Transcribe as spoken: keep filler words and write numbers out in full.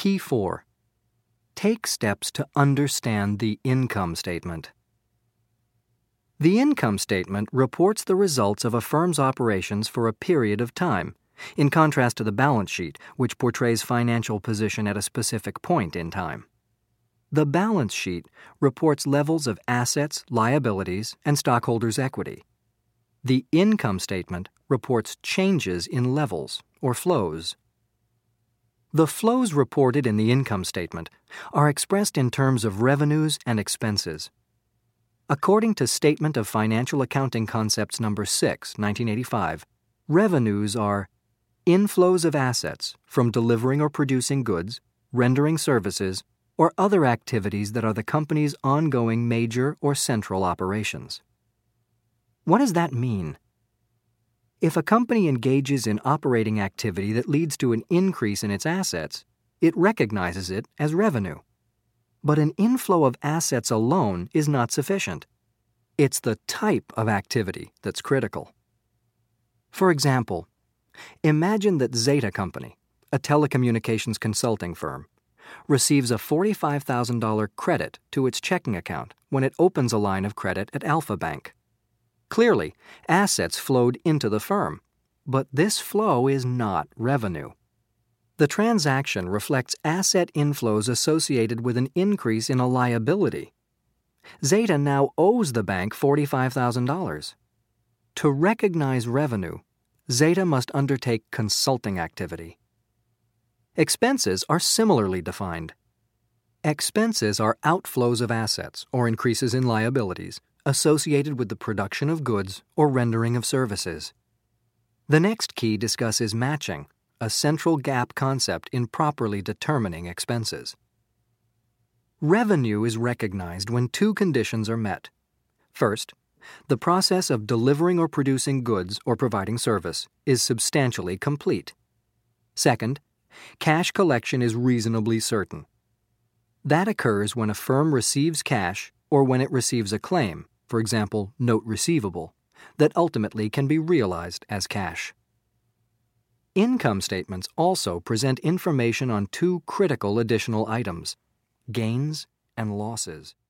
Key four. Take steps to understand the income statement. The income statement reports the results of a firm's operations for a period of time, in contrast to the balance sheet, which portrays financial position at a specific point in time. The balance sheet reports levels of assets, liabilities, and stockholders' equity. The income statement reports changes in levels, or flows. The flows reported in the income statement are expressed in terms of revenues and expenses. According to Statement of Financial Accounting Concepts Number six, nineteen eighty-five, revenues are inflows of assets from delivering or producing goods, rendering services, or other activities that are the company's ongoing major or central operations. What does that mean? If a company engages in operating activity that leads to an increase in its assets, it recognizes it as revenue. But an inflow of assets alone is not sufficient. It's the type of activity that's critical. For example, imagine that Zeta Company, a telecommunications consulting firm, receives a forty-five thousand dollars credit to its checking account when it opens a line of credit at Alpha Bank. Clearly, assets flowed into the firm, but this flow is not revenue. The transaction reflects asset inflows associated with an increase in a liability. Zeta now owes the bank forty-five thousand dollars. To recognize revenue, Zeta must undertake consulting activity. Expenses are similarly defined. Expenses are outflows of assets or increases in liabilities associated with the production of goods or rendering of services. The next key discusses matching, a central gap concept in properly determining expenses. Revenue is recognized when two conditions are met. First, the process of delivering or producing goods or providing service is substantially complete. Second, cash collection is reasonably certain. That occurs when a firm receives cash or when it receives a claim, for example, note receivable, that ultimately can be realized as cash. Income statements also present information on two critical additional items: gains and losses.